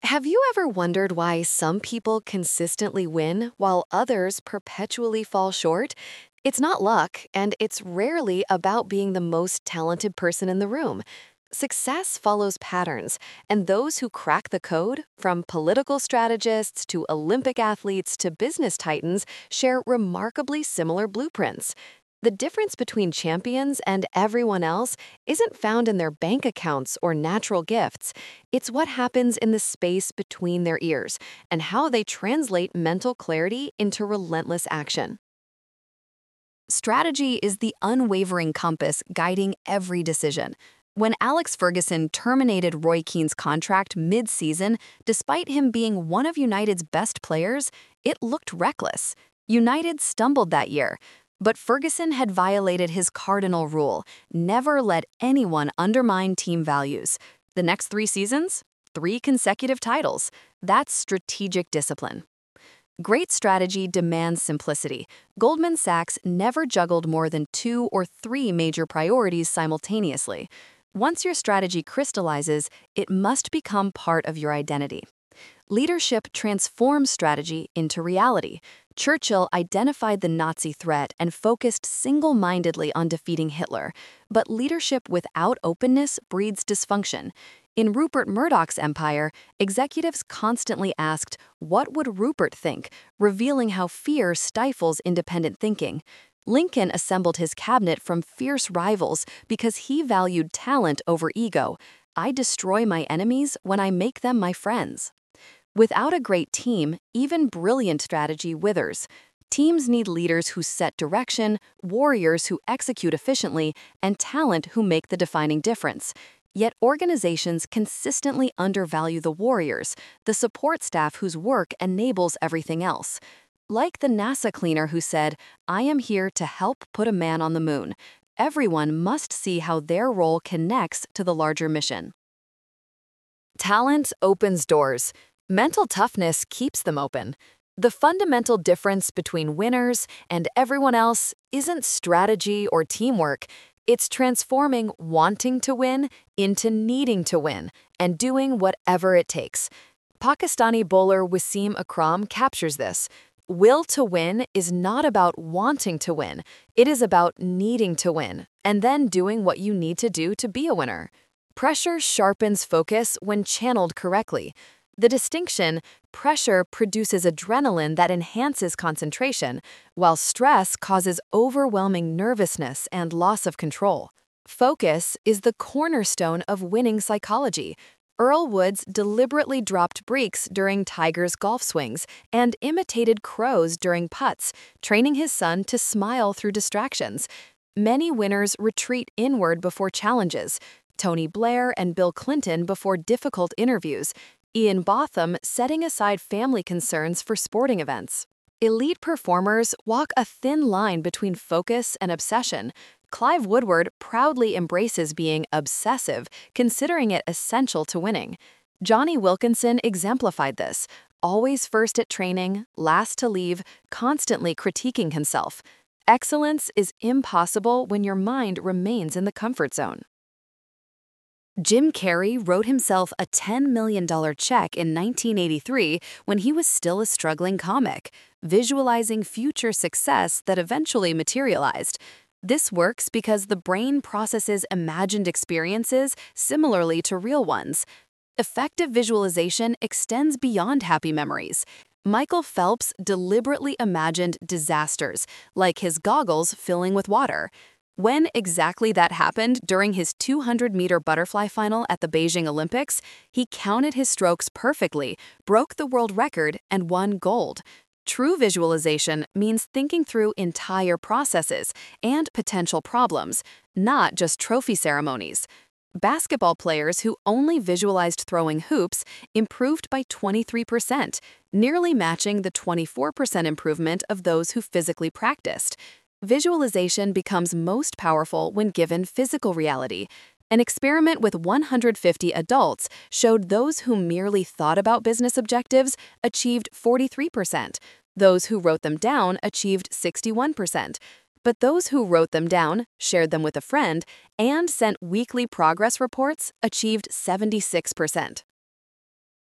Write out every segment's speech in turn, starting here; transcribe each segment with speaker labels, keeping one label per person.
Speaker 1: Have you ever wondered why some people consistently win while others perpetually fall short? It's not luck, and it's rarely about being the most talented person in the room. Success follows patterns, and those who crack the code, from political strategists to Olympic athletes to business titans, share remarkably similar blueprints. The difference between champions and everyone else isn't found in their bank accounts or natural gifts. It's what happens in the space between their ears and how they translate mental clarity into relentless action. Strategy is the unwavering compass guiding every decision. When Alex Ferguson terminated Roy Keane's contract mid-season, despite him being one of United's best players, it looked reckless. United stumbled that year, but Ferguson had violated his cardinal rule: never let anyone undermine team values. The next 3 seasons? 3 consecutive titles. That's strategic discipline. Great strategy demands simplicity. Goldman Sachs never juggled more than 2 or 3 major priorities simultaneously. Once your strategy crystallizes, it must become part of your identity. Leadership transforms strategy into reality. Churchill identified the Nazi threat and focused single-mindedly on defeating Hitler. But leadership without openness breeds dysfunction. In Rupert Murdoch's empire, executives constantly asked, "What would Rupert think?" revealing how fear stifles independent thinking. Lincoln assembled his cabinet from fierce rivals because he valued talent over ego. "I destroy my enemies when I make them my friends." Without a great team, even brilliant strategy withers. Teams need leaders who set direction, warriors who execute efficiently, and talent who make the defining difference. Yet organizations consistently undervalue the warriors, the support staff whose work enables everything else. Like the NASA cleaner who said, "I am here to help put a man on the moon." Everyone must see how their role connects to the larger mission. Talent opens doors. Mental toughness keeps them open. The fundamental difference between winners and everyone else isn't strategy or teamwork. It's transforming wanting to win into needing to win and doing whatever it takes. Pakistani bowler Wasim Akram captures this. Will to win is not about wanting to win. It is about needing to win and then doing what you need to do to be a winner. Pressure sharpens focus when channeled correctly. The distinction: pressure produces adrenaline that enhances concentration, while stress causes overwhelming nervousness and loss of control. Focus is the cornerstone of winning psychology. Earl Woods deliberately dropped breaks during Tiger's golf swings and imitated crows during putts, training his son to smile through distractions. Many winners retreat inward before challenges. Tony Blair and Bill Clinton before difficult interviews. Ian Botham setting aside family concerns for sporting events. Elite performers walk a thin line between focus and obsession. Clive Woodward proudly embraces being obsessive, considering it essential to winning. Johnny Wilkinson exemplified this, always first at training, last to leave, constantly critiquing himself. Excellence is impossible when your mind remains in the comfort zone. Jim Carrey wrote himself a $10 million check in 1983 when he was still a struggling comic, visualizing future success that eventually materialized. This works because the brain processes imagined experiences similarly to real ones. Effective visualization extends beyond happy memories. Michael Phelps deliberately imagined disasters, like his goggles filling with water. When exactly that happened during his 200-meter butterfly final at the Beijing Olympics, he counted his strokes perfectly, broke the world record, and won gold. True visualization means thinking through entire processes and potential problems, not just trophy ceremonies. Basketball players who only visualized throwing hoops improved by 23%, nearly matching the 24% improvement of those who physically practiced. Visualization becomes most powerful when given physical reality. An experiment with 150 adults showed those who merely thought about business objectives achieved 43%. Those who wrote them down achieved 61%. But those who wrote them down, shared them with a friend, and sent weekly progress reports achieved 76%.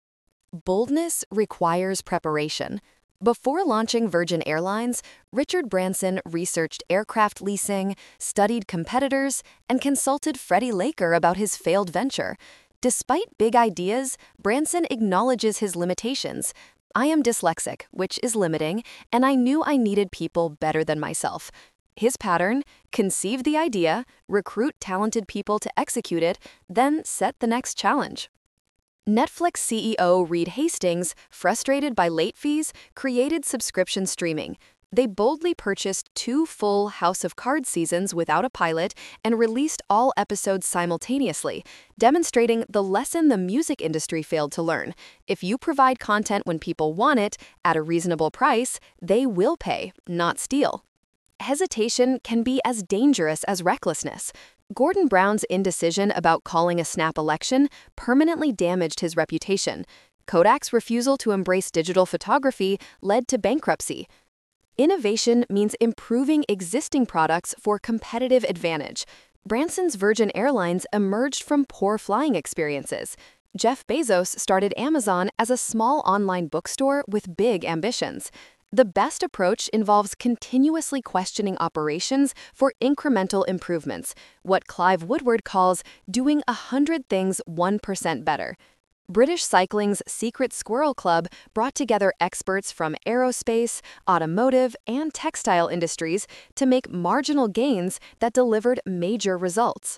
Speaker 1: Boldness requires preparation. Before launching Virgin Airlines, Richard Branson researched aircraft leasing, studied competitors, and consulted Freddie Laker about his failed venture. Despite big ideas, Branson acknowledges his limitations. I am dyslexic, which is limiting, and I knew I needed people better than myself. His pattern: conceive the idea, recruit talented people to execute it, then set the next challenge. Netflix CEO Reed Hastings, frustrated by late fees, created subscription streaming. They boldly purchased 2 full House of Cards seasons without a pilot and released all episodes simultaneously, demonstrating the lesson the music industry failed to learn. If you provide content when people want it, at a reasonable price, they will pay, not steal. Hesitation can be as dangerous as recklessness. Gordon Brown's indecision about calling a snap election permanently damaged his reputation. Kodak's refusal to embrace digital photography led to bankruptcy. Innovation means improving existing products for competitive advantage. Branson's Virgin Airlines emerged from poor flying experiences. Jeff Bezos started Amazon as a small online bookstore with big ambitions. The best approach involves continuously questioning operations for incremental improvements, what Clive Woodward calls doing 100 things 1% better. British Cycling's Secret Squirrel Club brought together experts from aerospace, automotive, and textile industries to make marginal gains that delivered major results.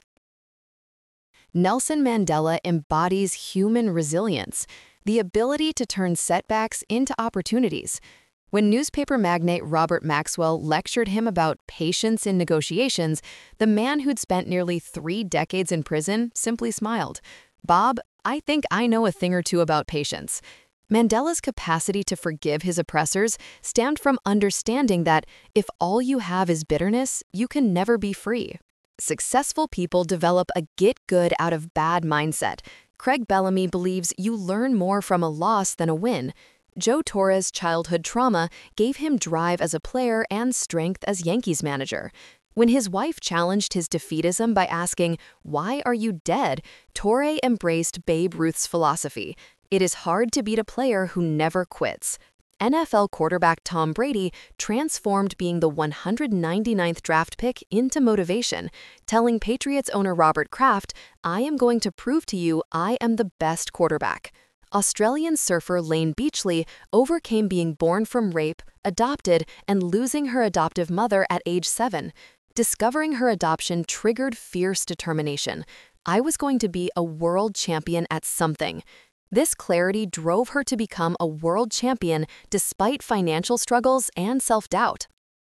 Speaker 1: Nelson Mandela embodies human resilience, the ability to turn setbacks into opportunities. When newspaper magnate Robert Maxwell lectured him about patience in negotiations, the man who'd spent nearly 3 decades in prison simply smiled. "Bob, I think I know a thing or two about patience." Mandela's capacity to forgive his oppressors stemmed from understanding that if all you have is bitterness, you can never be free. Successful people develop a get-good-out-of-bad mindset. Craig Bellamy believes you learn more from a loss than a win. Joe Torre's childhood trauma gave him drive as a player and strength as Yankees manager. When his wife challenged his defeatism by asking, "Why are you dead?" Torre embraced Babe Ruth's philosophy: "It is hard to beat a player who never quits." NFL quarterback Tom Brady transformed being the 199th draft pick into motivation, telling Patriots owner Robert Kraft, "I am going to prove to you I am the best quarterback." Australian surfer Lane Beachley overcame being born from rape, adopted, and losing her adoptive mother at age 7. Discovering her adoption triggered fierce determination. "I was going to be a world champion at something." This clarity drove her to become a world champion despite financial struggles and self-doubt.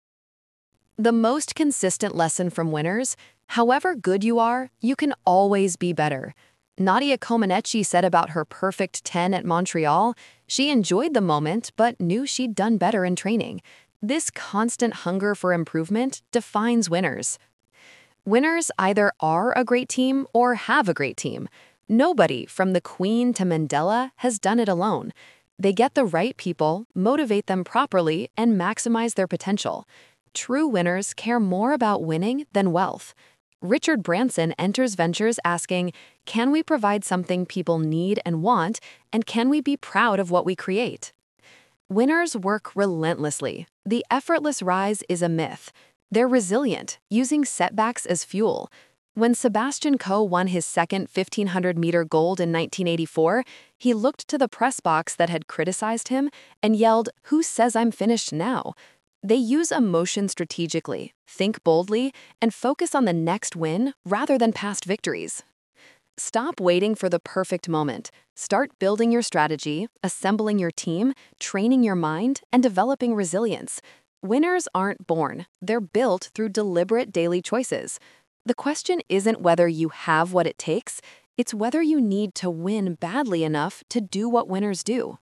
Speaker 1: The most consistent lesson from winners: however good you are, you can always be better. Nadia Comaneci said about her perfect 10 at Montreal, she enjoyed the moment but knew she'd done better in training. This constant hunger for improvement defines winners. Winners either are a great team or have a great team. Nobody, from the Queen to Mandela, has done it alone. They get the right people, motivate them properly, and maximize their potential. True winners care more about winning than wealth. Richard Branson enters ventures asking, can we provide something people need and want, and can we be proud of what we create? Winners work relentlessly. The effortless rise is a myth. They're resilient, using setbacks as fuel. When Sebastian Coe won his second 1,500-meter gold in 1984, he looked to the press box that had criticized him and yelled, "Who says I'm finished now?" They use emotion strategically, think boldly, and focus on the next win rather than past victories. Stop waiting for the perfect moment. Start building your strategy, assembling your team, training your mind, and developing resilience. Winners aren't born. They're built through deliberate daily choices. The question isn't whether you have what it takes, it's whether you need to win badly enough to do what winners do.